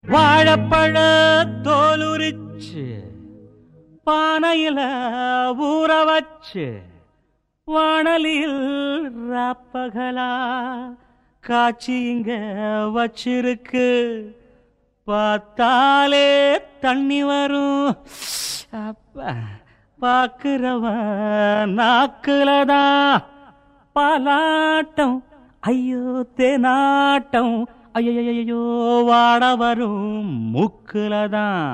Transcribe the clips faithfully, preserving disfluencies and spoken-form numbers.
வாழைப்பழ தோலுரிச்சு பானையில ஊற வச்சு வாணலில் ராப்பகலா காட்சி இங்க வச்சிருக்கு. பார்த்தாலே தண்ணி வரும். அப்ப பாக்குறவன் நாக்குலதான் பாலாட்டம். ஐயோ தேனாட்டம். ஐயோ வாட வரும் மூக்குலதான்.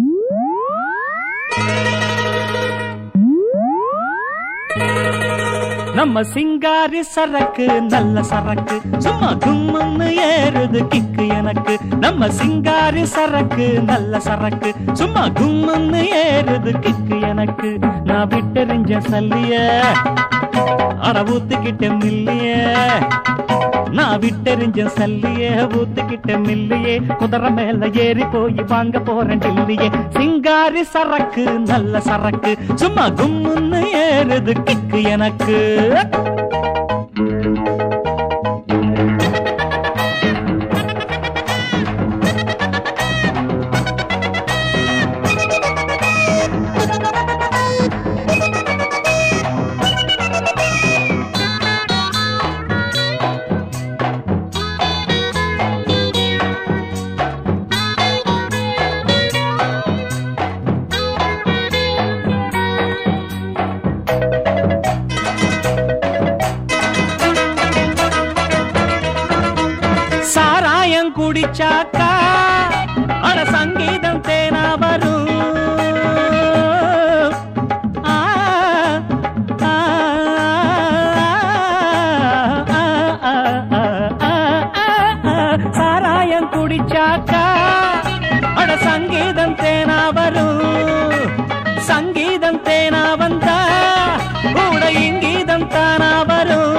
நம்ம சிங்காரி சரக்கு நல்ல சரக்கு சும்மா கும்முன்னு ஏறுது கிக்கு எனக்கு. நம்ம சிங்காரி சரக்கு நல்ல சரக்கு சும்மா கும்முன்னு ஏறுது கிக்கு எனக்கு. நான் விட்டெறிஞ்ச சல்லிய அட ஊத்துக்கிட்ட மில்லிய. நான் விட்டெறிஞ்ச சல்லிய ஊத்துக்கிட்ட மில்லியே. குதிரை மேல ஏறி போய் வாங்க போறேன் டில்லியே. சிங்காரி சரக்கு நல்ல சரக்கு சும்மா கும்முன்னு ஏறுது கிக்கு எனக்கு. சாராயம் குடிச்சாக்கா அட சங்கீதம் தேனா வரும். சாராயம் குடிச்சாக்கா அட சங்கீதம் தேனா வரும். சங்கீதம் தேனா வந்தா கூட இங்கீதம் தானா வரும்.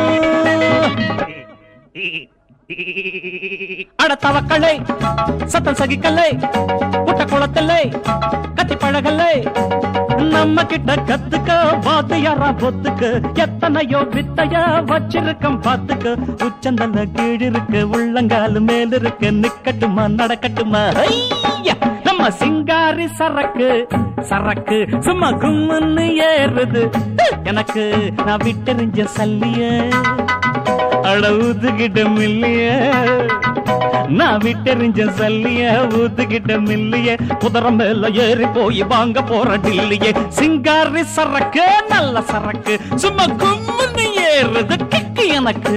அட தவக்கலை சத்தம் சகிக்கலை புட்ட குளத்தில்லை கத்தி பழகலை. நம்ம கிட்ட கத்துக்க வாத்தியாரா பொத்துக்கு எத்தனையோ வித்தைய வச்சிருக்கம் பாத்துக்கு. உச்சந்தல்ல கீழ் இருக்கு உள்ளங்காலு மேல் இருக்கு. நிக்கட்டுமா நடக்கட்டுமா நம்ம சிங்காரி சரக்கு சரக்கு சும்மா கும்முன்னு ஏறுது எனக்கு. நான் விட்டெறிஞ்ச சல்லிய அட ஊத்துக்கிட்ட மில்லிய. நான் விட்டெறிஞ்ச சல்லிய ஊத்துக்கிட்ட மில்லிய. குதிரை மேல ஏறி போய் வாங்க போற டில்லியே. சிங்காரி சரக்கு நல்ல சரக்கு சும்மா கும்முன்னு ஏறுது கிக்கு எனக்கு.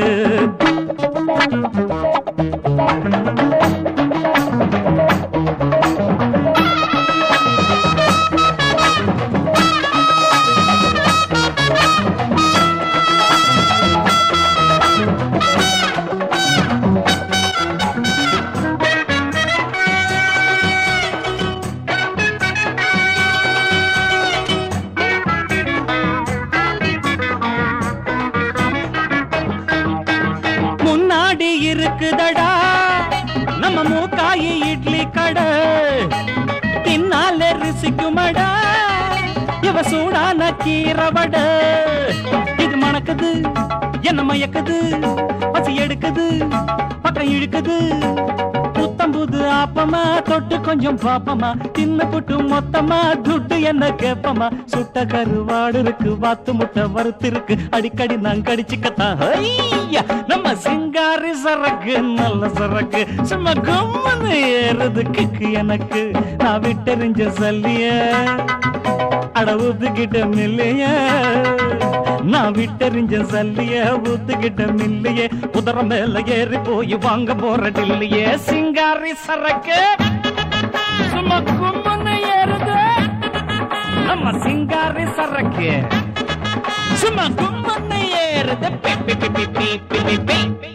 முன்னாடி இருக்குதடா நம்ம மூக்காயி இட்லி கடை. பின்னால ரிசிக்குமடா இவ சூடான கீரவட. இது மணக்குது என்ன மயக்குது பசி எடுக்குது பக்கம் இழுக்குது. புத்தம்புது ஆப்பமா தொட்டு கொஞ்சம் பாப்பமா. தின்னு புட்டு மொத்தமா துட்டு என்ன கேப்பமா. சுட்ட கருவாடு இருக்கு வாத்து முட்டை வறுத்து இருக்கு. அடிக்கடி நான் கடிச்சுக்கத்தான். நம்ம சிங்காரி சரக்கு நல்ல சரக்கு சும்மா கும்முன்னு ஏறுது கிக்கு எனக்கு. நான் விட்டெறிஞ்ச சல்லிய அட ஊத்துக்கிட்ட மில்லிய. நான் விட்டெறிஞ்ச சல்லிய ஊத்துக்கிட்ட மில்லியே. குதிரை மேல ஏறி போய் வாங்க போற டில்லியே. சிங்காரி சரக்கு சும்மா கும்முன்னு ஏறுது நம்ம சிங்காரி சரக்கு சும்மா கும்முன்னு ஏறுது. பி பி பி பி பி பி பி.